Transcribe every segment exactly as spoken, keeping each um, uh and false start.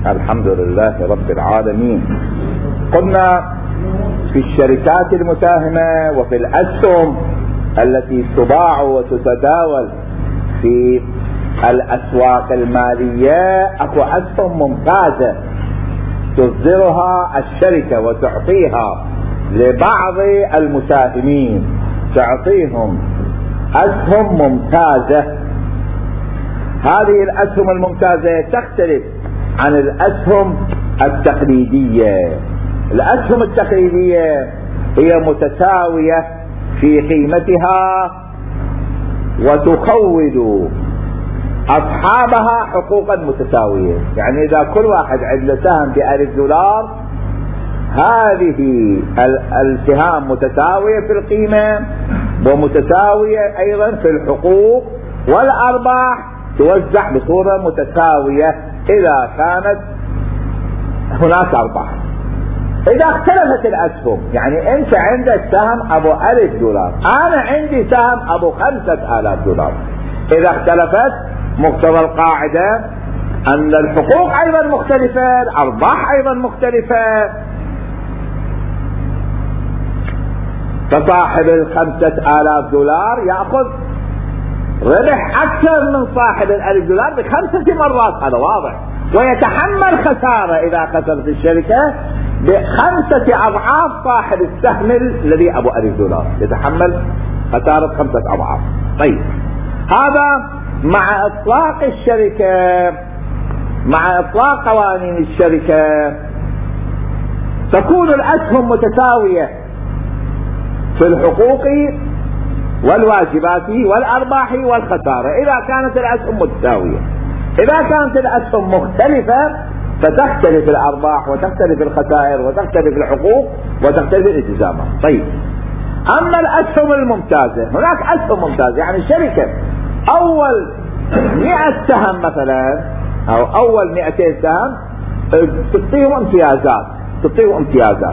الحمد لله رب العالمين. قلنا في الشركات المساهمة وفي الأسهم التي تباع وتتداول في الأسواق المالية أكو أسهم ممتازة تصدرها الشركة وتعطيها لبعض المساهمين، تعطيهم أسهم ممتازة. هذه الأسهم الممتازة تختلف عن الأسهم التقليدية. الأسهم التقليدية هي متساوية في قيمتها وتخوض أصحابها حقوقا متساوية، يعني إذا كل واحد عنده سهم بألف دولار هذه السهام متساوية في القيمة ومتساوية أيضا في الحقوق، والأرباح توزع بصورة متساوية إذا كانت هناك أرباح. إذا اختلفت الأسهم، يعني أنت عندك سهم أبو ألف دولار، أنا عندي سهم أبو خمسة آلاف دولار، إذا اختلفت مقتضى القاعدة أن الحقوق أيضا مختلفة، الأرباح أيضا مختلفة. فصاحب الخمسة آلاف دولار يأخذ ربح أكثر من صاحب الألف دولار بخمسة مرات، هذا واضح، ويتحمل خسارة إذا خسرت الشركة بخمسة أضعاف صاحب السهم الذي أبو ألف دولار، يتحمل خسارة خمسة أضعاف. طيب، هذا مع إطلاق الشركة، مع إطلاق قوانين الشركة تكون الأسهم متساوية في الحقوق والواجبات والأرباح والخسارة إذا كانت الأسهم متساوية. إذا كانت الأسهم مختلفة فتختلف الأرباح وتختلف الخسائر وتختلف الحقوق وتختلف الالتزامات. طيب، أما الأسهم الممتازة، هناك أسهم ممتازة، يعني الشركة أول مئة سهم مثلا أو أول مئتين سهم تعطيهم امتيازات، تعطيهم امتيازات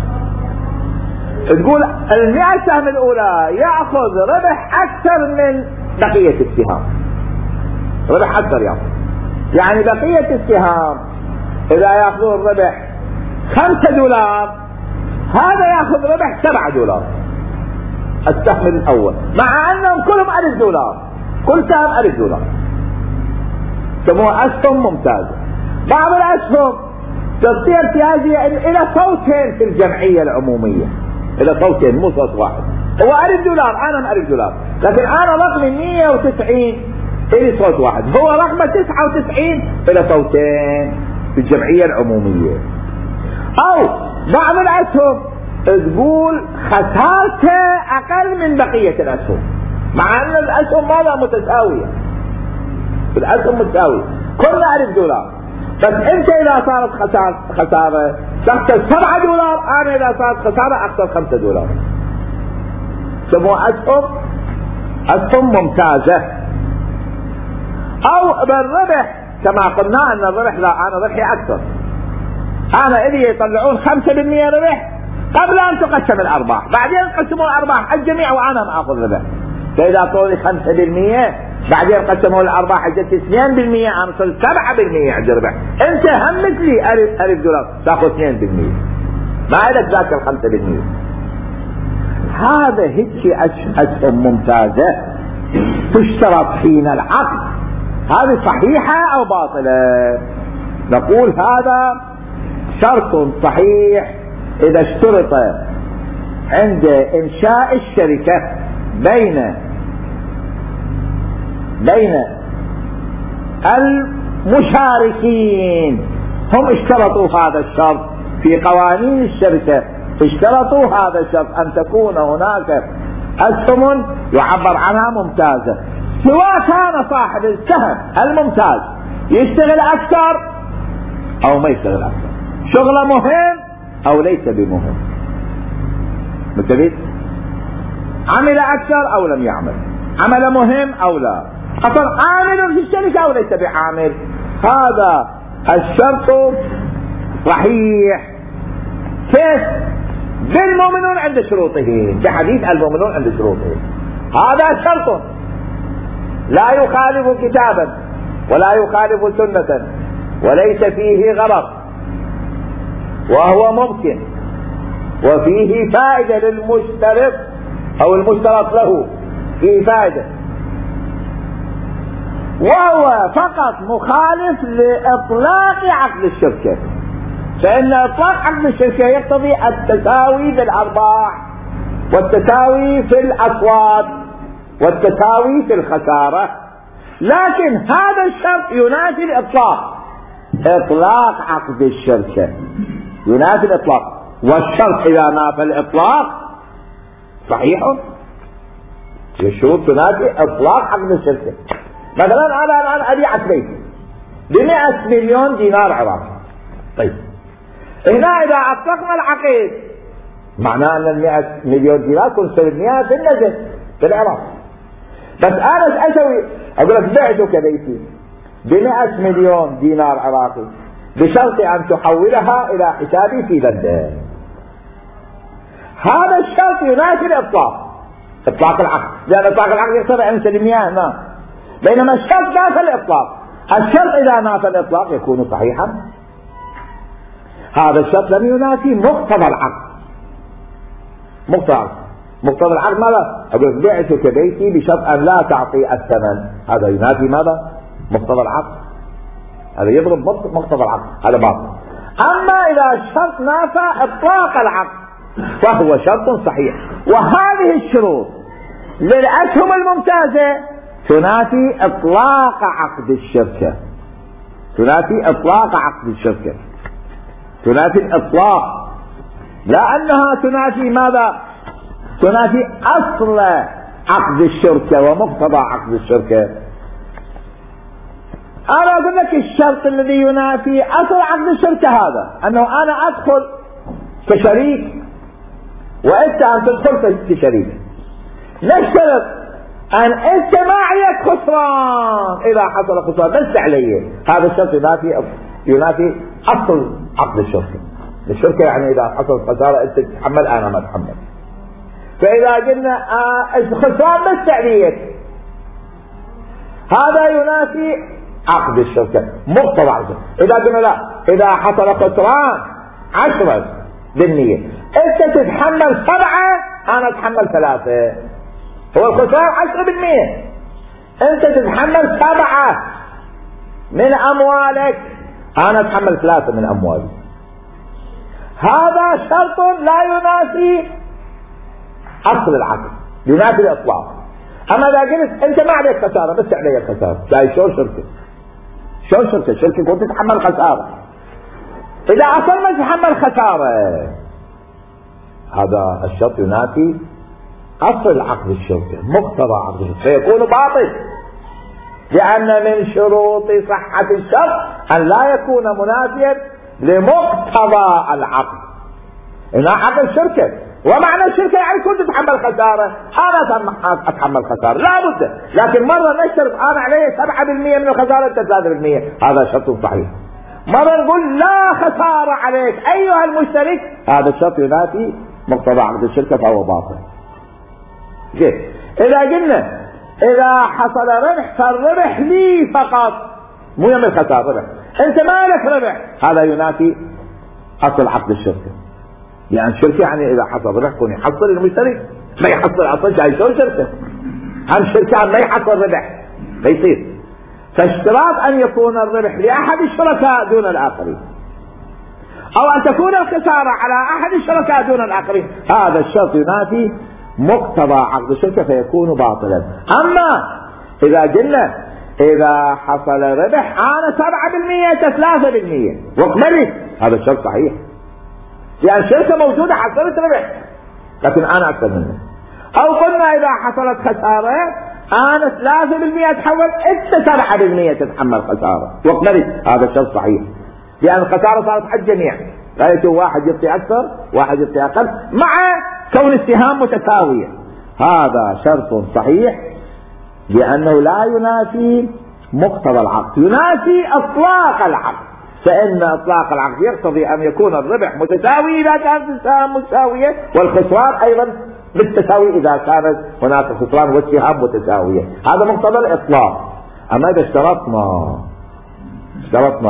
تقول المئة سهم الأولى يأخذ ربح أكثر من بقية السهام، ربح أكثر يأخذ، يعني بقية السهام إذا يأخذون ربح خمسة دولار هذا يأخذ ربح سبعة دولار السهم الأول، مع أنهم كلهم ألف دولار، كل سهم ألف دولار، سموها أسهم ممتازة. بعض الأسهم تعطي امتيازية إلى صوتين في الجمعية العمومية، إلى صوتين مو صوت واحد، هو ألف دولار أنا ألف دولار، لكن أنا رقمي مئة وتسعين إلي صوت واحد، هو رقمه تسعة وتسعين إلى صوتين في الجمعية العمومية. أو بعض الأسهم تقول خسارته أقل من بقية الأسهم، مع أن الأسهم ماذا متساوية، الأسهم متساوية كلها ألف دولار، بس أنت إذا صارت خسارة خسارة تخسر سبعة دولار، أنا إذا صارت خسارة أخسر خمسة دولار، سموها أسهم أسهم ممتازة. أو بالربح كما قلنا أن الربح لا، أنا ربحي أكثر، أنا إذا يطلعون خمسة بالمئة ربح قبل أن تقسم الأرباح، بعدين قسموا الأرباح الجميع وأنا ما أخذ ربح، فإذا طولي خمسة بالمئة بعدين قسموا الأرباح جت اثنين بالمئة، أنا صرت سبعة بالمئة عندي ربح، أنت همت لي ألف ألف دولار تأخذ اثنين بالمئة، ما لك ذاك الخمسة بالمئة. هذا هيك أسهم ممتازة تشترط حين العقد، هذه صحيحة أو باطلة؟ نقول هذا شرط صحيح إذا اشترط عند إنشاء الشركة بين بين المشاركين، هم اشترطوا هذا الشرط في قوانين الشركة، اشترطوا هذا الشرط أن تكون هناك أسهم يعبر عنها ممتازة، سواء كان صاحب السهم الممتاز يشتغل أكثر أو ما يشتغل أكثر، شغله مهم أو ليس بمهم، متفق؟ عمل أكثر أو لم يعمل، عمل مهم أو لا، أصلا عامل في الشركة أو ليس بعامل، هذا الشرط صحيح. كيف؟ بالمؤمنون عند شروطهم، بحديث المؤمنون عند شروطهم، هذا شرط لا يخالف كتابا ولا يخالف سنة وليس فيه غرض وهو ممكن وفيه فائدة للمشترط أو المشترط له فيه فائدة، وهو فقط مخالف لإطلاق عقد الشركة، فإن إطلاق عقد الشركة يقتضي التساوي في الأرباح والتساوي في الأصوات والتساوي في الخسارة، لكن هذا الشرط ينافي الإطلاق. إطلاق عقد الشركة ينافي الإطلاق، والشرط إذا نافى الإطلاق صحيح، الشروط تنافي إطلاق عقد الشركة. مثلا أنا الآن أبيع بيتي بمئة مليون دينار عراقي، طيب هنا إذا أطلقنا العقد معناه أن المئة مليون دينار كن سلميها في النجد في العراق، بس أنا أسوي أقول لك بعتك بيتي بمئة مليون دينار عراقي بشرط أن تحولها إلى حسابي في لندن. هذا الشرط ينافي الإطلاق، إطلاق العقد، لأن إطلاق العقد يقتضي أن تسلميها هنا، بينما الشرط نافى الإطلاق. الشرط إذا نافى الإطلاق يكون صحيحا. هذا الشرط لم ينافي مقتضى العقد. مقتضى مقتضى العقد ماذا؟ أقول بعتك بيتي بشرط أن لا تعطي الثمن، هذا ينافي ماذا؟ مقتضى العقد، هذا يضرب مقتضى العقد، هذا باطل. أما إذا الشرط نافى إطلاق العقد فهو شرط صحيح. وهذه الشروط للأسهم الممتازة تنافي إطلاق عقد الشركة، تنافي إطلاق عقد الشركة، تنافي الإطلاق، لا أنها تنافي ماذا؟ تنافي أصل عقد الشركة ومقتضى عقد الشركة. أنا أقول لك الشرط الذي ينافي أصل عقد الشركة هذا أنه أنا أدخل كشريك وأنت أن تدخل كشريك، نشترط أن أنت ما عليك خسران، إذا حصل خسران بس علي. هذا الشرط ينافي ينافي أصل عقد الشركة. الشركة يعني إذا حصلت خسارة أنت تتحمل أنا ما أتحمل. فإذا قلنا خسران بس عليك هذا ينافي عقد الشركة مقتضى عقد الشركة. إذا قلنا لا، إذا حصل خسران عشرة بالمية أنت تتحمل سبعة أنا أتحمل ثلاثة، هو الخسران عشرة بالمية أنت تتحمل سبعة من أموالك أنا أتحمل ثلاثة من أموالي. هذا شرط لا ينافي أصل العقد، ينافي الإطلاق. أما إذا قلت أنت ما عليك خسارة بس عليك خسارة، جاي شو شركة؟ شو شركة؟ شركة كنت تتحمل خسارة، إذا أصلا ما تتحمل خسارة هذا الشرط ينافي أصل عقد الشركة مقتضى عقد الشركة، فيكون باطل. لأن من شروط صحة الشرط أن لا يكون منافيا لمقتضى العقد. إن عقد الشركة ومعنى الشركة يعني كنت تتحمل خسارة أنا أتحمل خسارة لا بد، لكن مرة نشترط أنا عليه سبعة بالمئة من الخسارة أنت ثلاثة بالمئة، هذا شرط صحيح. مرة نقول لا خسارة عليك أيها المشترك، هذا الشرط ينافي مقتضى عقد الشركة فهو باطل. كيف؟ إذا قلنا إذا حصل ربح فالربح لي فقط مو يوم الخسارة ربح، أنت ما لك ربح، هذا ينافي أصل عقد الشركة. يعني الشركة يعني إذا حصل ربح كون يحصل المشترك، ما يحصل أصل جاي شو شركة؟ هم شركة ما يحصل ربح ما يصير. فاشتراط أن يكون الربح لأحد الشركاء دون الآخرين، أو أن تكون الخسارة على أحد الشركاء دون الآخرين، هذا الشرط ينافي مقتضى عقد الشركة فيكون باطلا. أما إذا قلنا إذا حصل ربح أنا سبعة بالمئة ثلاثة بالمئة واقبلت، هذا الشرط صحيح، يعني الشركة موجودة حصلت ربح لكن أنا أكثر منه. أو قلنا إذا حصلت خسارة أنا ثلاثة بالمئة تحول أنت سبعة بالمئة تتحمل خسارة واقبلت، هذا الشرط صحيح، لأن الخسارة صارت على الجميع، لا يكون واحد يعطي أكثر واحد يعطي أقل مع كون السهام متساوية، هذا شرط صحيح لأنه لا ينافي مقتضى العقد، ينافي إطلاق العقد، فإن إطلاق العقد يقتضي أن يكون الربح متساوي إذا كانت السهام متساوية، والخسران أيضا بالتساوي إذا كانت هناك خسران والسهام متساوية، هذا مقتضى الإطلاق. أما إذا اشترطنا اشترطنا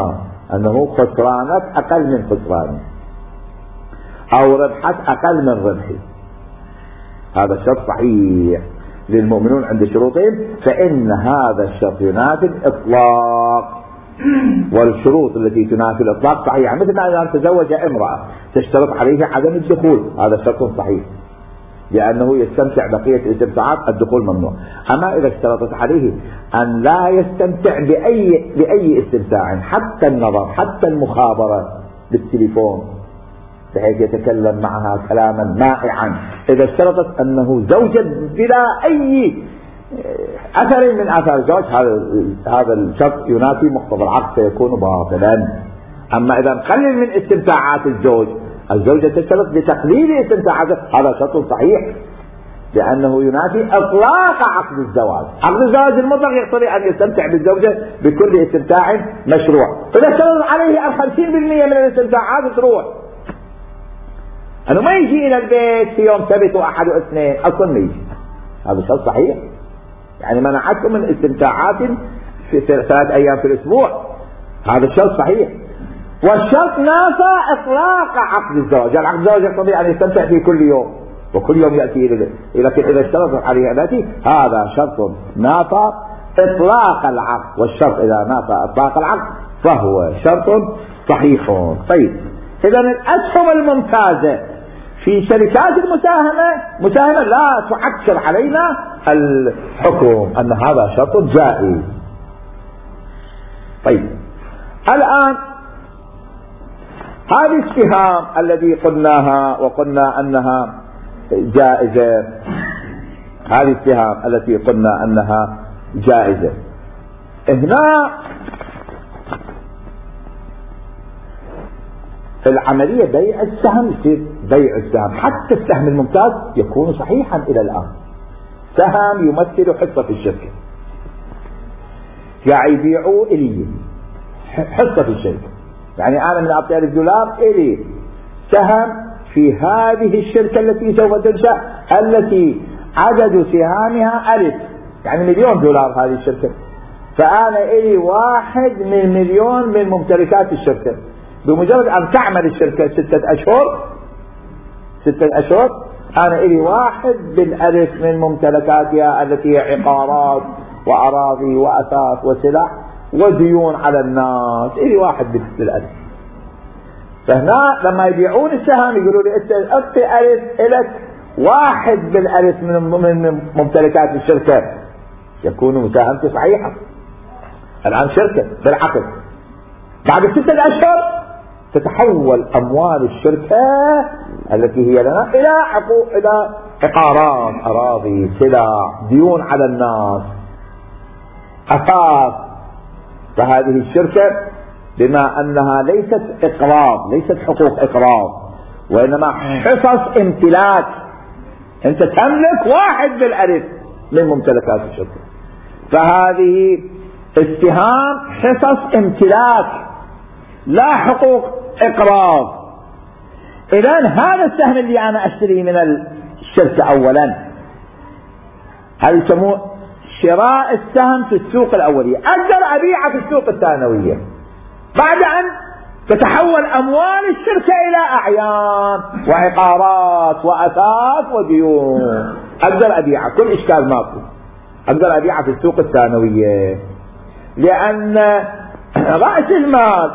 أنه خسرانك أقل من خسراني أو ربحك أقل من ربحي، هذا الشرط صحيح للمؤمنون عند شروطهم، فإن هذا الشرط ينافي الإطلاق، والشروط التي تنافي الإطلاق صحيحة، مثل ما إذا تزوج امرأة تشترط عليه عدم الدخول، هذا شرط صحيح لأنه يستمتع بقية الاستمتاعات، الدخول ممنوع. أما إذا اشترطت عليه أن لا يستمتع بأي بأي استمتاع، حتى النظر، حتى المخابرة بالتليفون بحيث يتكلم معها كلاما مائعا، إذا اشترطت أنه زوجا بلا أي أثر من آثار الزواج، هذا هذا الشرط ينافي مقتضى العقد فيكون باطلا. أما إذا نقلل من استمتاعات الزوج، الزوجة تشترط بتقليل استمتاعاته، هذا شرط صحيح لأنه ينافي إطلاق عقد الزواج. عقد الزواج المطلق يقتضي أن يستمتع بالزوجة بكل استمتاع مشروع، إذا اشترط عليه الخمسين بالمئة من الاستمتاعات تروح، أنه ما يجي إلى البيت في يوم سبت وأحد واثنين، أصلا ما يجي، هذا شرط صحيح، يعني منعتكم من استمتاعات في ثلاث أيام في الأسبوع، هذا الشرط صحيح. والشرط نافى إطلاق عقد الزواج، العقد الزواج يقتضي أن يستمتع فيه كل يوم وكل يوم يأتي إلى البيت، لكن إذا اشترط عليه الآتي هذا شرط نافى إطلاق العقد، والشرط إذا نافى إطلاق العقد فهو شرط صحيح. طيب، إذا الأسهم الممتازة في شركات المساهمة مساهمة لا تعكر علينا الحكم أن هذا شرط جائز. طيب، الآن هذه السهام الذي قلناها وقلنا أنها جائزة، هذه السهام التي قلنا أنها جائزة، هنا في العملية بيع السهم يصير بيع السهم، حتى السهم الممتاز يكون صحيحا إلى الآن، سهم يمثل حصة في الشركة، يعني يبيعوا إلي حصة في الشركة، يعني أنا من أعطي ألف دولار إلي سهم في هذه الشركة التي سوف تنشأ التي عدد سهامها ألف، يعني مليون دولار هذه الشركة، فأنا إلي واحد من مليون من ممتلكات الشركة. بمجرد أن تعمل الشركة ستة أشهر ستة أشهر أنا إلي واحد بالألف من ممتلكاتها التي هي عقارات وأراضي وأثاث وسلع وديون على الناس، إلي واحد بالألف. فهنا لما يبيعون السهم يقولوا لي أنت أعطي ألف إلك واحد بالألف من ممتلكات الشركة، يكون مساهمتي صحيحة. الآن شركة بالعقد، بعد ستة أشهر تتحول أموال الشركة التي هي لنا إلى حقوق، إلى عقارات، أراضي، سلع، ديون على الناس، أثاث. فهذه الشركة بما أنها ليست إقراض، ليست حقوق إقراض، وإنما حصص امتلاك، أنت تملك واحد بالألف من ممتلكات الشركة، فهذه السهام حصص امتلاك لا حقوق إقراض. إذن هذا السهم اللي أنا أشتري من الشركة أولا، هذا يسموه شراء السهم في السوق الأولية، أقدر أبيعه في السوق الثانوية بعد أن تتحول أموال الشركة إلى أعيان وعقارات وأثاث وديون، أقدر أبيعه، كل إشكال ماكو، أقدر أبيعه في السوق الثانوية، لأن رأس المال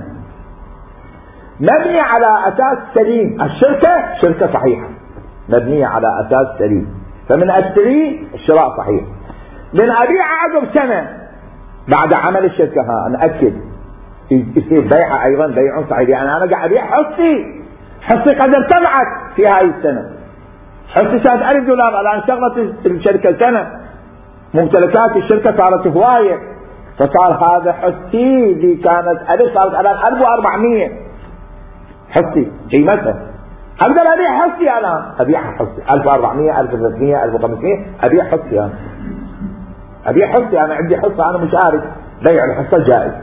مبني على أساس سليم، الشركة شركة صحيحة مبنية على أساس سليم، فمن أشتري الشراء صحيح، من أبيع عقب سنة بعد عمل الشركة ها نأكد يصير بيعها أيضا بيع صحيح، يعني أنا قاعد أبيع حصتي حصتي قد ارتفعت في هاي السنة، حصتي كانت ألف دولار الآن شغلت الشركة سنة، ممتلكات الشركة صارت هواية، فصار هذا حصتي اللي كانت ألف صارت الآن ألف وأربعمية حصتي قيمتها، أقدر أبيع حصتي الآن، أبيعها حصتي ألف وأربعمية ألف وثلاثمية ألف وخمسمية، أبيع حصتي أنا، أبيع حصتي أنا، عندي حصة أنا مشارك، بيع الحصة جائز.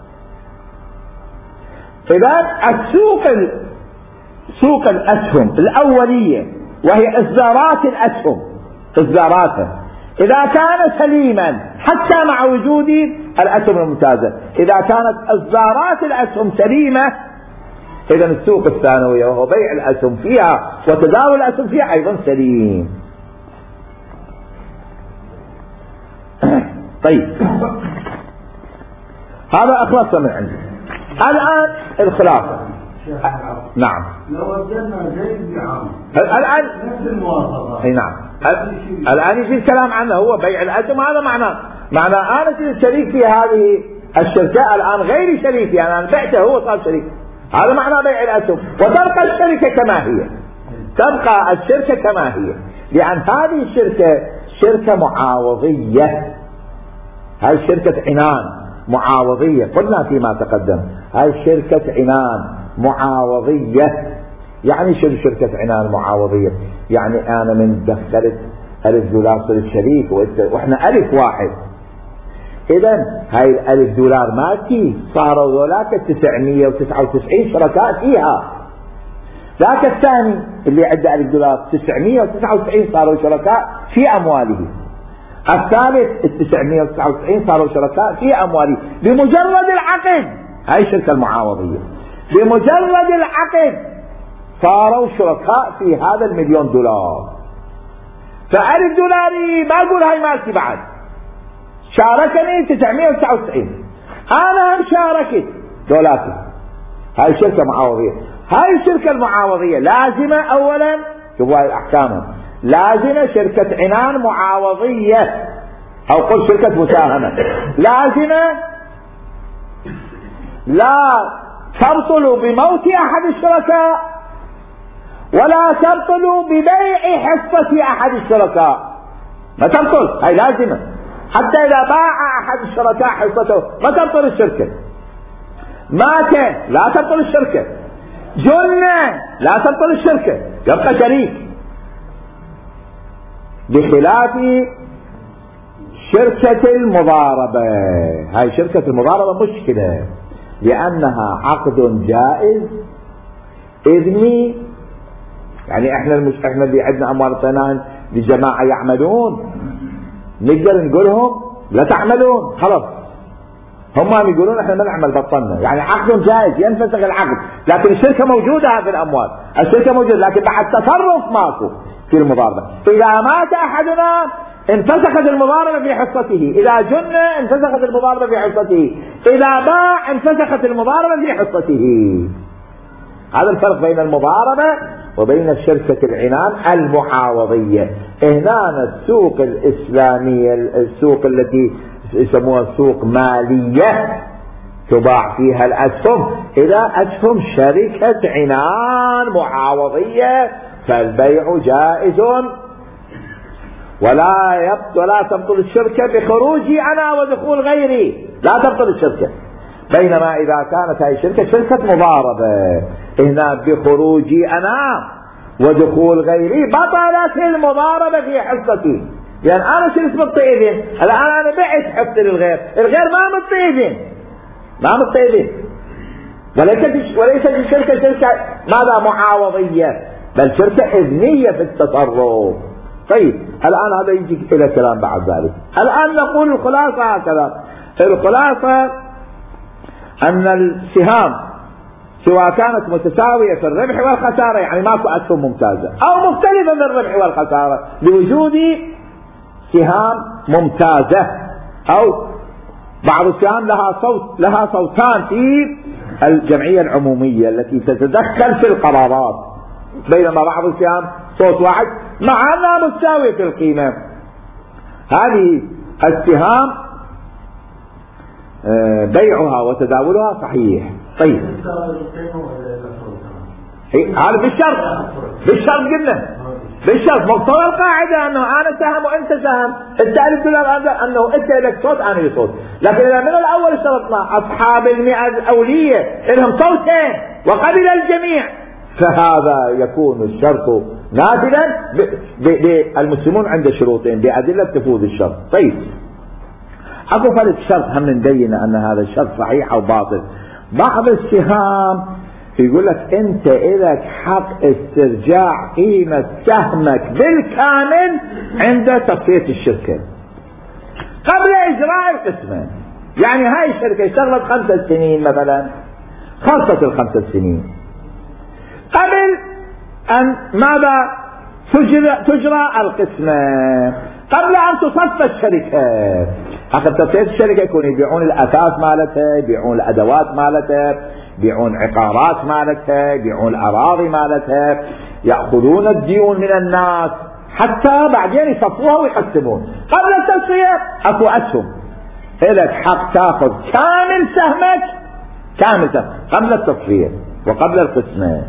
إذا السوق سوق الأسهم الأولية وهي إصدارات الأسهم إصداراتها إذا كان سليما حتى مع وجود الأسهم الممتازة. إذا كانت إصدارات الأسهم سليمة إذا السوق الثانوية وهو بيع الأسهم فيها وتداول الأسهم فيها أيضا سليم. طيب هذا أخلصنا من عندي. الآن الخلافة. نعم. لو وجدنا زيد بعام الآن نفس المواصفات. اي نعم. الآن يجي الكلام عنه هو بيع الأسهم. هذا معناه معناه أنا صرت شريك في هذه الشركة، الآن غيري شريك فيها، أنا بعته هو صار شريك. هذا معناه بيع الأسهم. وتبقى الشركة كما هي، تبقى الشركة كما هي، لأن هذه الشركة شركة معاوضية. هاي شركة عنان معاوضية، قلنا فيما تقدم هاي شركة عنان معاوضية. يعني شو شركة عنان معاوضية؟ يعني أنا من دخلت ألف دولار صرت شريك وإحنا ألف واحد، إذن هاي الألف دولار مالتي صاروا ذولاك تسعمية وتسعة وتسعين شركاء فيها. ذاك الثاني اللي عنده ألف دولار تسعمية وتسعة وتسعين صاروا شركاء في أمواله. الثالث التسعمية وتسعة وتسعين صاروا شركاء في أمواله بمجرد العقد. هاي الشركة المعاوضية بمجرد العقد صاروا شركاء في هذا المليون دولار. فألف دولاري ما أقول هاي مالتي بعد، شاركني تسعمية وتسعة وتسعين، أنا هم شاركت دولاتي. هاي شركة معاوضية. هاي الشركة المعاوضية لازمة أولا، شوفوا هاي الأحكام، لازمة شركة عنان معاوضية أو قل شركة مساهمة، لازمة لا تبطل بموت أحد الشركاء ولا تبطل ببيع حصة أحد الشركاء. ما تبطل، هاي لازمة. حتى إذا باع أحد الشركاء حصته ما تبطل الشركة. مات لا تبطل الشركة. جن لا تبطل الشركة، يبقى شريك. بخلاف شركة المضاربة. هاي شركة المضاربة مشكلة لأنها عقد جائز إذني. يعني احنا المش... احنا اللي عندنا اموال اعطيناها لجماعة يعملون، نقدر نقولهم لا تعملون خلاص، هم يقولون احنا ما نعمل بطلنا. يعني عقد جائز ينفسخ العقد، لكن الشركة موجودة في الاموال، الشركة موجودة لكن بعد تصرف ماكو في المضاربة. اذا مات احدنا انفسخت المضاربة في حصته، اذا جن انفسخت المضاربة في حصته، اذا باع انفسخت المضاربة في حصته. هذا الفرق بين المضاربة وبين الشركة العنان المعاوضية. هنا السوق الإسلامية، السوق التي يسموها سوق مالية تباع فيها الأسهم، إذا أسهم شركة عنان معاوضية فالبيع جائز ولا يبطل ولا تبطل الشركة بخروجي أنا ودخول غيري، لا تبطل الشركة. بينما إذا كانت هذه الشركة شركة مضاربة هنا بخروجي أنا ودخول غيري بطلت المضاربة في حصتي. يعني أنا شريت مطيبين، الآن أنا بعت حصتي للغير، الغير ما مطيبين ما مطيبين وليست وليست الشركة شركة ماذا معاوضية، بل شركة إذنية في التصرف. طيب الآن هذا يجي إلى كلام بعد ذلك. الآن نقول الخلاصة هكذا. الخلاصة أن السهام سواء كانت متساوية في الربح والخسارة، يعني ماكو أسهم ممتازة، أو مختلفة في الربح والخسارة لوجود سهام ممتازة، أو بعض السهام لها صوت لها صوتان في الجمعية العمومية التي تتدخل في القرارات، بينما بعض السهام صوت واحد مع أنها متساوية في القيمة. هذه السهام بيعها وتداولها صحيح. طيب هذا بالشرط بالشرط قلنا بالشرط مقتضى القاعدة انه انا سهم وانت سهم، انت ألف دولار انه انت لك صوت انا لي صوت. لكن اذا من الاول اشترطنا اصحاب المئة الاولية لهم صوتين وقبل الجميع فهذا يكون الشرط نافذا. المسلمون عند شروطين بأدلة تفوز الشرط. طيب اكو فرق شرط هم نبين ان هذا الشرط صحيح او باطل. بعض السهام يقول لك انت لك حق استرجاع قيمة سهمك بالكامل عند تصفية الشركة قبل اجراء القسمة. يعني هاي الشركة اشتغلت خمسة سنين مثلا، خلصت الخمسة سنين، قبل أن ماذا تجرى, تجرى القسمة، قبل أن تصفى الشركة. حتى تصفية الشركة يكون يبيعون الأثاث مالتها، يبيعون الأدوات مالتها، يبيعون عقارات مالتها، يبيعون الأراضي مالتها، يأخذون الديون من الناس حتى بعدين يصفوها ويقسمون. قبل التصفية أكو أسهم، إلك حق تأخذ كامل سهمك، كامل سهمك قبل التصفية وقبل القسمة.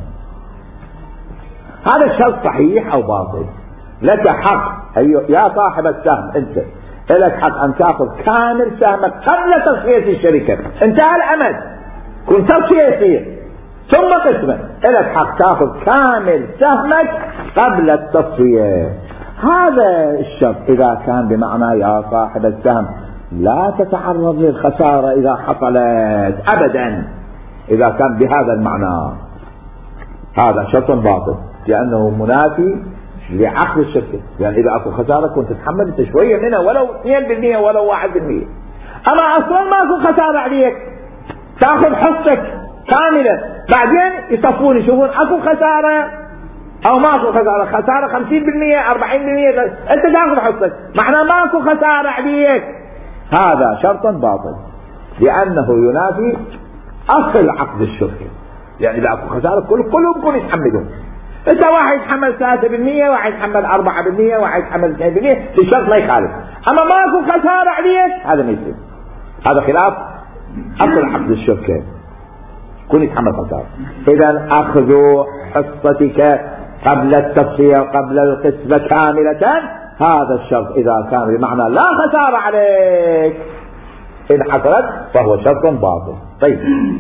هذا الشرط صحيح أو باطل؟ لك حق أيوه يا صاحب السهم، أنت لك حق أن تأخذ كامل سهمك قبل تصفية الشركة، انتهى العمل، كنت تصفية يصير ثم قسمة، لك حق تأخذ كامل سهمك قبل التصفية. هذا الشرط إذا كان بمعنى يا صاحب السهم لا تتعرض للخسارة إذا حصلت أبدا، إذا كان بهذا المعنى هذا شرط باطل، لأنه منافي لعقد الشركة. يعني إذا أكو خسارة كنت تتحمل أنت شوية منها ولو اثنين بالمئة ولو واحد بالمئة، أما أصلا ما أكو خسارة عليك تأخذ حصتك كاملة، بعدين يصفون يشوفون أكو خسارة أو ما أكو خسارة، خسارة خمسين بالمئة أربعين بالمئة أنت تأخذ حصتك، معناه ما أكو خسارة عليك. هذا شرط باطل لأنه ينافي أصل عقد الشركة. يعني إذا أكو خسارة كل كلهم كل يتحملون، انت واحد يتحمل ثلاثة بالمئة، واحد يتحمل أربعة بالمئة، واحد يتحمل اثنين بالمئة، بشرط ما يخالف. اما ما اكو خسارة عليك هذا ما يصير، هذا خلاف اصل عقد الشركة، كن يتحمل خسارة. اذا اخذوا حصتك قبل التصفية وقبل القسمة كاملة، هذا الشرط اذا كان بمعنى لا خسارة عليك ان حصلت فهو شرط باطل. طيب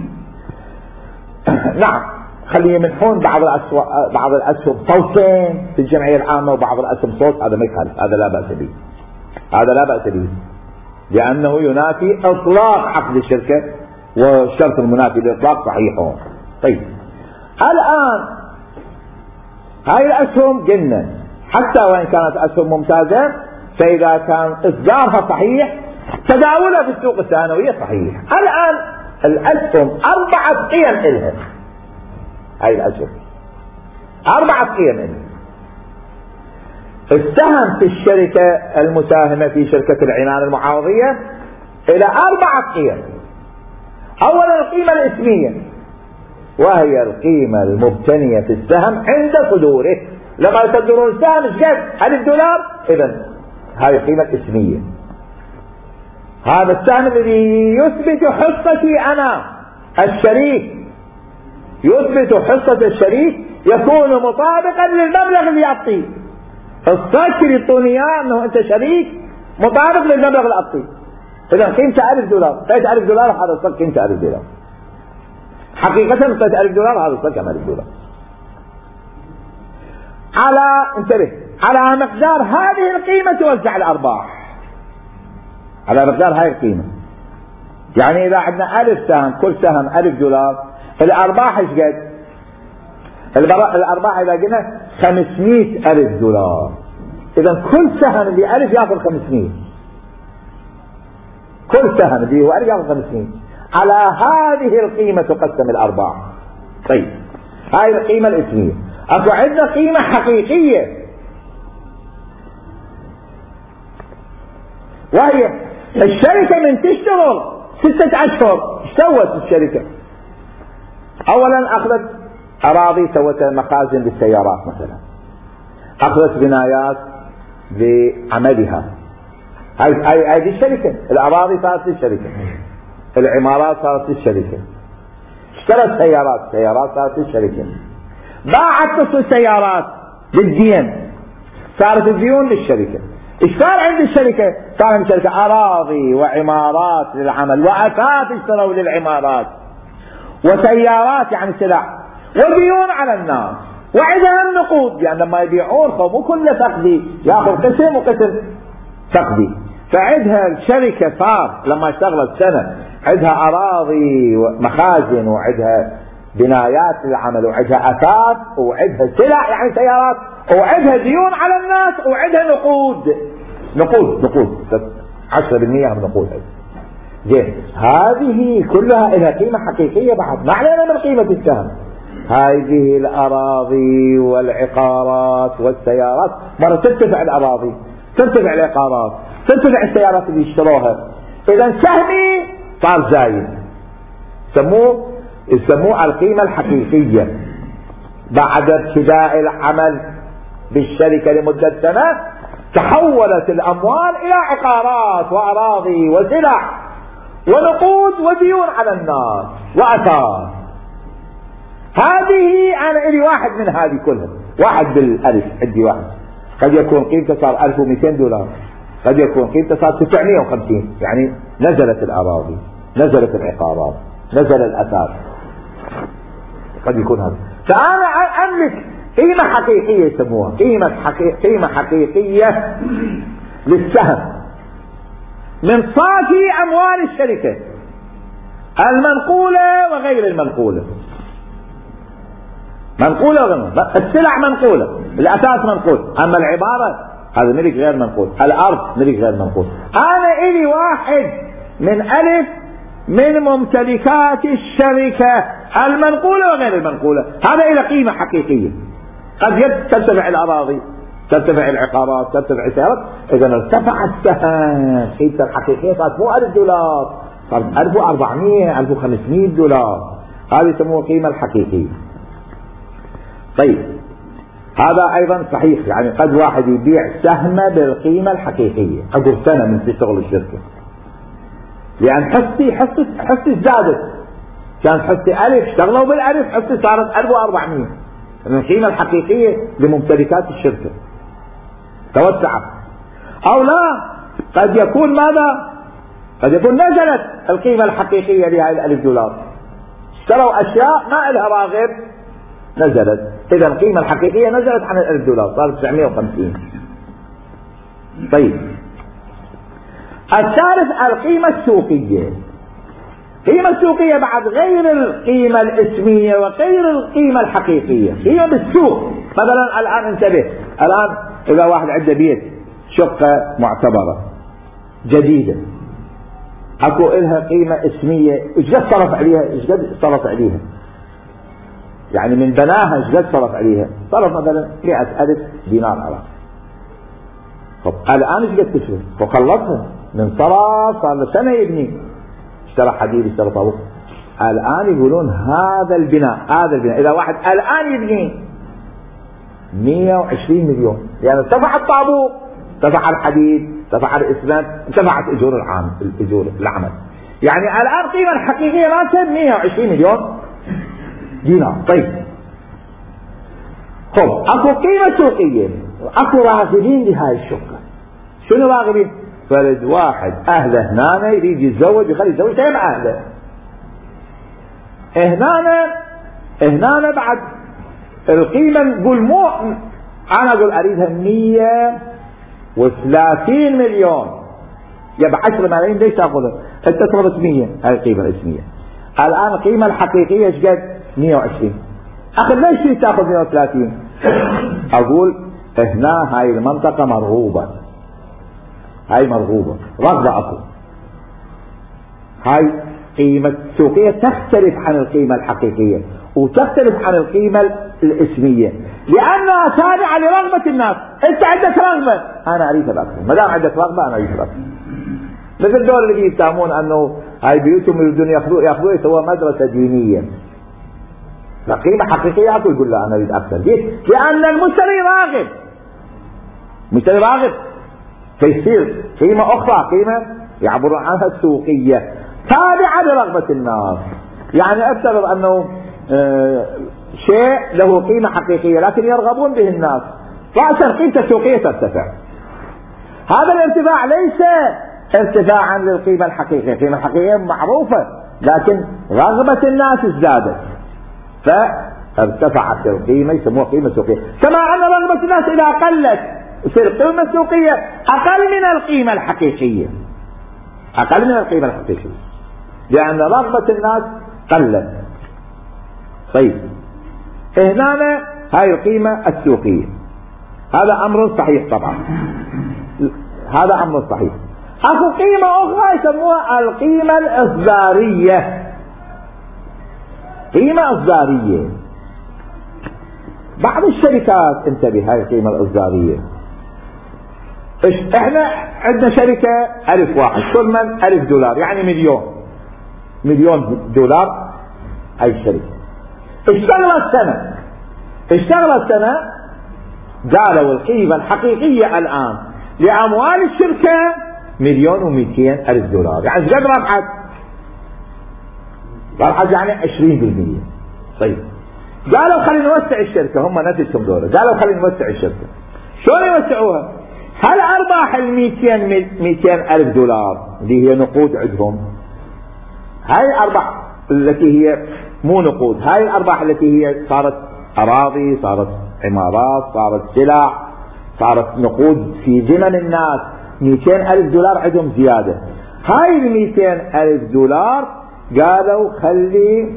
نعم، خليه يمنحون بعض الأسهم بعض الأسهم صوتين في الجمعية العامة وبعض الأسهم صوت، هذا ما يخالف، هذا لا بأس به، هذا لا بأس به لأنه ينافي إطلاق عقد الشركة، والشرط المنافي للإطلاق صحيح. طيب الآن هاي الأسهم قلنا حتى وإن كانت أسهم ممتازة، فإذا كان إصدارها صحيح تداولها في السوق الثانوية صحيح. الآن الأسهم أربعة قيم إلها، هاي الأسهم أربعة قيم إلها. السهم في الشركة المساهمة في شركة العنان المعاوضية إلى أربعة قيم. أولا القيمة الاسمية، وهي القيمة المبتنية في السهم عند صدوره. لما يصدرون السهم ايش قد؟ ألف دولار، إذن هاي القيمة الاسمية. هذا السهم الذي يثبت حصتي أنا الشريك، يثبت حصة الشريك، يكون مطابقا للمبلغ اللي يعطيه. الصك اللي يعطوني اياه انه انت شريك مطابق للمبلغ اللي اعطيه. اذا قيمته ألف دولار، قيمت ألف دولار، هذا الصك قيمته ألف دولار. حقيقة قيمت ألف دولار، هذا الصك ألف دولار. على انتبه، على مقدار هذه القيمة توزع الأرباح، على مقدار هاي القيمة. يعني إذا عندنا ألف سهم، كل سهم ألف دولار، الأرباح ايش قد؟ الأرباح إذا قلنا خمسمئة ألف دولار، إذا كل سهم اللي ألف يأخذ خمسمئة، كل سهم اللي هو ألف يأخذ خمسمئة. على هذه القيمة تقسم الأرباح. طيب هاي القيمة الاسمية. أكو عندنا قيمة حقيقية، وهي الشركة من تشتغل ستة أشهر. ايش سوت الشركة؟ أولا أخذت أراضي، سوت مخازن للسيارات مثلا، أخذت بنايات لعملها، هاي هاي هاي الشركة. الأراضي صارت للشركة، العمارات صارت للشركة، اشترت سيارات، سيارات صارت للشركة، باعت نصف السيارات بالدين، صارت الديون للشركة. ايش صار عند الشركة؟ صار عند الشركة أراضي وعمارات للعمل، وأثاث اشتروا للعمارات، وسيارات يعني سلع، وديون على الناس، وعندها النقود، لأن لما يبيعون مو كله فقدي، ياخذ قسم وقسم فقدي. فعندها الشركة صار لما اشتغلت سنة عندها أراضي ومخازن، وعندها بنايات للعمل، وعندها أثاث، وعندها سلع يعني سيارات، وعندها ديون على الناس، وعندها نقود، نقود نقود عشرة بالمئة من نقود. زين هذه كلها لها قيمة حقيقية بعد، ما علينا من قيمة السهم. هذه الأراضي والعقارات والسيارات مرة ترتفع الأراضي، ترتفع العقارات، ترتفع السيارات اللي يشتروها، إذا سهمي صار زايد. يسموه يسموه القيمة الحقيقية. بعد ابتداء العمل بالشركة لمدة سنة تحولت الأموال إلى عقارات وأراضي وسلع ونقود وديون على الناس وأثار. هذه أنا إلي واحد من هذه كلها، واحد بالألف عندي واحد، قد يكون قيمته صار ألف ومئتين دولار، قد يكون قيمته صار تسعمئة وخمسين، يعني نزلت الأراضي، نزلت العقارات، نزل الأثار، قد يكون هذا. فأنا أملك قيمة حقيقية يسموها قيمة حقيقية, قيمة حقيقية للسهم من صافي أموال الشركة المنقولة وغير المنقولة. منقولة وغير منقولة، السلع منقولة، الأساس منقول، أما العبارة هذا ملك غير منقول، الأرض ملك غير منقول. أنا إلي واحد من ألف من ممتلكات الشركة المنقولة وغير المنقولة، هذا إلى قيمة حقيقية. قد ترتفع الأراضي، ترتفع العقارات، ترتفع السيارات، إذا ارتفع السهم قيمته الحقيقية صارت مو ألف دولار، صارت ألف وأربعمئة ألف وخمسمئة دولار، هذه يسموها القيمة الحقيقية. طيب هذا أيضا صحيح، يعني قد واحد يبيع سهمه بالقيمة الحقيقية عقب سنة من في شغل الشركة، لأن حصتي حصتي حصتي ازدادت، كان حصتي ألف اشتغلوا بالألف، حصتي صارت ألف وأربعمئة، القيمة الحقيقية لممتلكات الشركة توسعت. أو لا، قد يكون ماذا؟ قد يكون نزلت القيمة الحقيقية لهذه الألف دولار، اشتروا أشياء ما لها راغب نزلت، إذا القيمة الحقيقية نزلت عن الألف دولار صارت تسعمئة وخمسين. طيب الثالث القيمة السوقية. القيمة السوقية بعد غير القيمة الاسمية وغير القيمة الحقيقية، هي بالسوق. مثلا الآن انتبه، الآن إذا واحد عنده بيت شقة معتبرة جديدة اكو إلها قيمة اسمية، ايش قد صرف عليها؟ ايش قد صرف عليها؟ يعني من بناها ايش قد صرف عليها؟ صرف مثلا مئة ألف دينار عراقي. طب الآن ايش قد تشوف؟ وخلصها من صرف، صار له سنة يبني، اشترى حديد، اشترى طاووس. الآن يقولون هذا البناء هذا البناء إذا واحد الآن يبني مئة وعشرين مليون، يعني ارتفع الطابوق، ارتفع الحديد، ارتفع الإسمنت، ارتفعت أجور العام الأجور العمل، يعني الآن القيمة الحقيقية مالتها مئة وعشرين مليون دينار. طيب خب اكو قيمة سوقية، اكو راغبين لهاي الشقة. شنو راغبين؟ فرد واحد اهله هنا يريد يتزوج، يخلي يتزوج مع اهله هنا هنا بعد القيمة نقول مو، انا اقول اريدها مئة وثلاثين مليون، يبقى عشرة ملايين ليش تاخذها؟ انت تطلب مئة، هاي القيمة الاسمية. الان القيمة الحقيقية ايش قد؟ مئة وعشرين. اخي ليش تاخذ مئة وثلاثين؟ اقول هنا هاي المنطقة مرغوبة، هاي مرغوبة، رغبة اكو. هاي قيمة سوقية تختلف عن القيمة الحقيقية وتختلف عن القيمة الاسمية، لانها تابعة لرغبة الناس. انت عندك رغبة، انا اريدها باكثر، ما دام عندك رغبة انا اريدها باكثر. مثل دول اللي يتهمون انه هاي بيوتهم يريدون ياخذوه ياخذوه يسووها مدرسة دينية، لا قيمة حقيقية اكو، يقول لا انا اريد اكثر. ليش؟ لان المشتري راغب، المشتري راغب، فيصير قيمة اخرى، قيمة يعبرون عنها السوقية تابعة لرغبة الناس. يعني افترض انه آه شيء له قيمة حقيقية لكن يرغبون به الناس، رأسا قيمته السوقية ترتفع. هذا الارتفاع ليس ارتفاعا للقيمة الحقيقية، القيمة الحقيقية معروفة لكن رغبة الناس ازدادت فارتفعت القيمة، يسموها قيمة سوقية. كما أن رغبة الناس إذا قلت تصير القيمة السوقية أقل من القيمة الحقيقية، أقل من القيمة الحقيقية لأن رغبة الناس قلت. طيب هنا هاي القيمة السوقية، هذا أمر صحيح طبعا، هذا أمر صحيح. اكو قيمة اخرى يسموها القيمة الاصدارية. قيمة اصدارية بعض الشركات، انتبه، هاي القيمة الاصدارية. احنا عندنا شركة الف واحد، كل من الف دولار يعني مليون، مليون دولار. هاي الشركة اشتغلت سنة، اشتغلت سنة قالوا القيمة الحقيقية الآن لأموال الشركة مليون ومئتين ألف دولار، يعني قد ربحت؟ ربحت يعني عشرين بالمئة. طيب قالوا خلينا نوسع الشركة، هم نتيجتهم دولة، قالوا خلينا نوسع الشركة. شلون يوسعوها؟ هل أرباح المئتين مئتين ألف دولار اللي هي نقود عندهم، هاي الأرباح التي هي مو نقود، هاي الأرباح التي هي صارت أراضي، صارت عمارات، صارت سلع، صارت نقود في ذمم الناس، مئتين ألف دولار عندهم زيادة. هاي المئتين ألف دولار قالوا خلي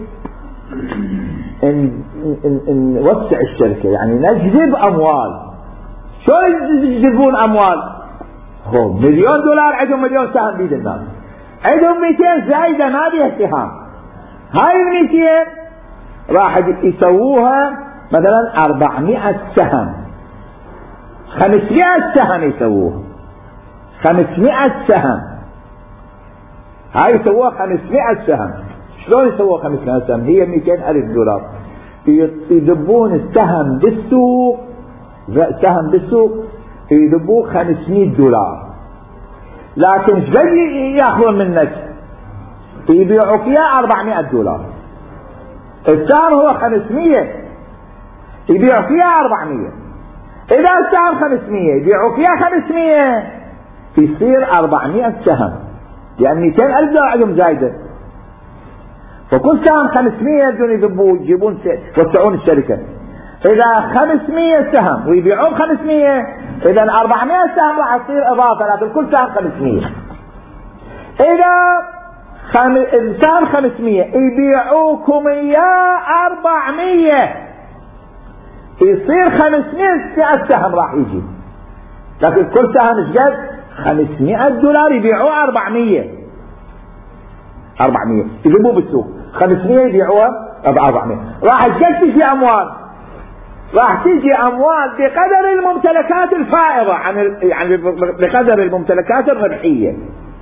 نوسع الشركة، يعني نجذب أموال. شو يجذبون أموال؟ هو مليون دولار عندهم مليون سهم بيد الناس، عندهم مئتين زايدة ما بيها سهام. هاي المئتين راح يسووها مثلا أربعمائة سهم، خمسمائة سهم يسووها، خمسمائة سهم. هاي يسووها خمسمائة سهم. شلون يسووها خمسمائة سهم؟ هي مئتين ألف دولار، يدبون السهم بالسوق، سهم بالسوق يدبوه خمسمائة دولار، لكن ايش بد ياخذون منك؟ يبيعوا فيها أربعمائة دولار. السهم هو خمسمائة، يبيعوا فيها أربعمائة. إذا السهم خمسمائة يبيعوا فيها خمسمائة، يصير أربعمائة سهم، لأن مئتين ألف دولار عندهم زايدة. فكل سهم خمسمائة بدون يذبوا يجيبون يوسعون الشركة. إذا خمسمائة سهم ويبيعون خمسمائة، إذا أربعمائة سهم راح تصير إضافة، لكن كل سهم خمسمائة. إذا خم... السهم خمسمائة يبيعوكم إياه أربعمائة، يصير خمسمائة سهم راح يجي، لكن كل سهم ايش قد؟ خمسمائة دولار، يبيعوه أربعمائة، أربعمائة يجيبوه بالسوق، خمسمائة يبيعوها ب أربعمائة. راح تجي أموال، راح تجي أموال بقدر الممتلكات الفائضة عن ال... يعني بقدر الممتلكات الربحية.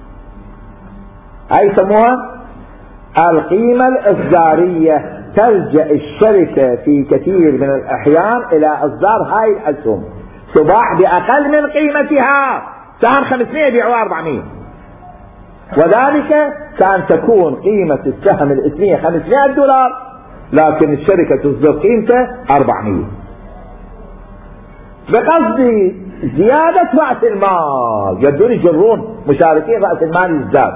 هاي يسموها القيمة الإصدارية. تلجأ الشركة في كثير من الأحيان إلى إصدار هاي الأسهم، تباع بأقل من قيمتها، سهم خمسمائة يبيعوها أربعمائة، وذلك كان تكون قيمة السهم الإثنية خمسمائة دولار، لكن الشركة تصدر قيمته أربعمائة بقصد زيادة رأس المال، يبدون يجرون مشاركين رأس المال يزداد.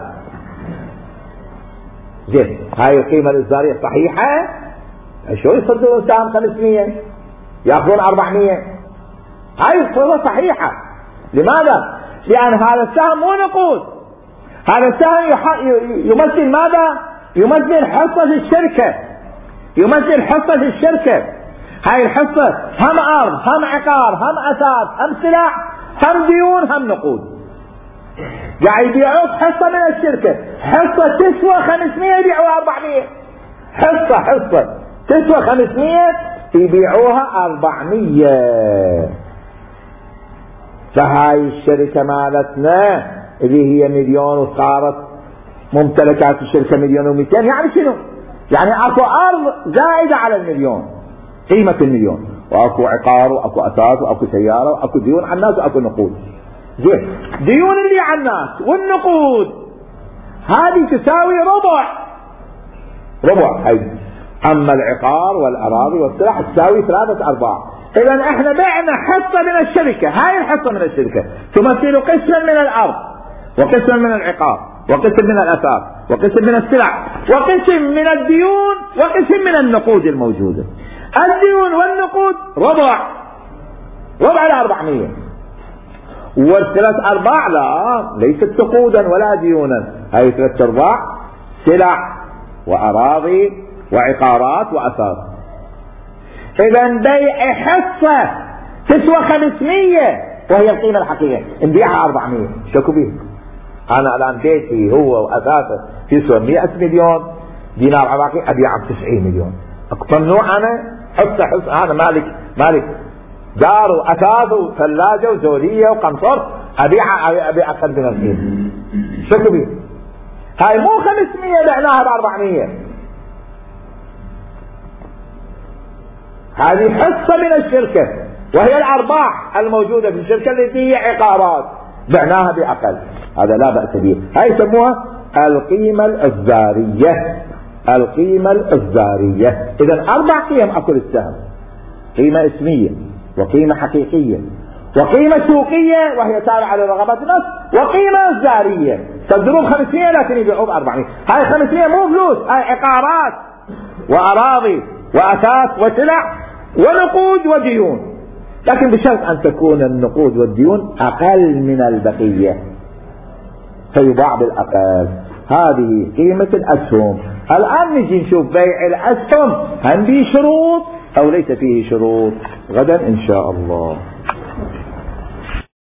زين، هاي القيمة الإصدارية صحيحة؟ شو يصدرون سهم خمسمائة يأخذون أربعمائة؟ هاي الصورة صحيحة. لماذا؟ لأن هذا السهم مو نقود، هذا السهم يمثل ماذا؟ يمثل حصة الشركة، يمثل حصة الشركة. هاي الحصة هم أرض، هم عقار، هم أثاث، هم سلع، هم ديون، هم نقود. قاعد يبيعوك حصة من الشركة، حصة تسوى خمسمائة يبيعوها أربعمائة، حصة حصة تسوى خمسمائة يبيعوها أربعمائة. فهاي الشركة مالتنا اللي هي مليون وصارت ممتلكات الشركة مليون ومئتين، يعني شنو؟ يعني اكو ارض زائدة على المليون، قيمة المليون، واكو عقار واكو اثاث واكو سيارة واكو ديون على الناس واكو نقود. زين، ديون اللي على الناس والنقود هذه تساوي ربع، ربع هاي. اما العقار والاراضي والسلع تساوي ثلاثة ارباع. اذا احنا بعنا حصة من الشركة، هاي الحصة من الشركة تمثل قسما من الارض، وقسما من العقار، وقسم من الاثاث، وقسم من السلع، وقسم من الديون، وقسم من النقود الموجودة. الديون والنقود ربع، ربع الأربعمية، والثلاث أرباع لا، ليست نقودا ولا ديونا، هاي ثلاث أرباع سلع وأراضي وعقارات وأثاث. إذا بيع حصة تسوى خمسمية وهي القيمة الحقيقية، نبيعها أربعمية، شكو بيه؟ أنا الآن بيتي هو وأثاثه يسوى مئة مليون دينار عراقي أبيعه بتسعين مليون، ممنوع أنا حتى حس أنا مالك مالك دار وأثاث وثلاجة وزولية وقنصر أبيعها أبيع أقل من القيمة. شو كبير هاي مو خمسمية بعناها بأربعمية، هذه حصة من الشركة وهي الأرباح الموجودة في الشركة التي هي عقارات بعناها بأقل، هذا لا بأس به. هاي يسموها القيمة الإصدارية. القيمة الإصدارية إذا أربع قيم أكل السهم: قيمة اسمية، وقيمة حقيقية، وقيمة سوقية وهي تابعة لرغبات الناس، وقيمة إصدارية. تقدرون خمسمية لكن يبيعوا بأربعمية. هاي خمسمية مو فلوس، هاي عقارات وأراضي وأثاث وسلع ونقود وديون، لكن بشرط أن تكون النقود والديون أقل من البقية فيباع بالأقل. هذه قيمة الأسهم. الآن نجي نشوف بيع الأسهم هل فيه شروط أو ليس فيه شروط غدا إن شاء الله.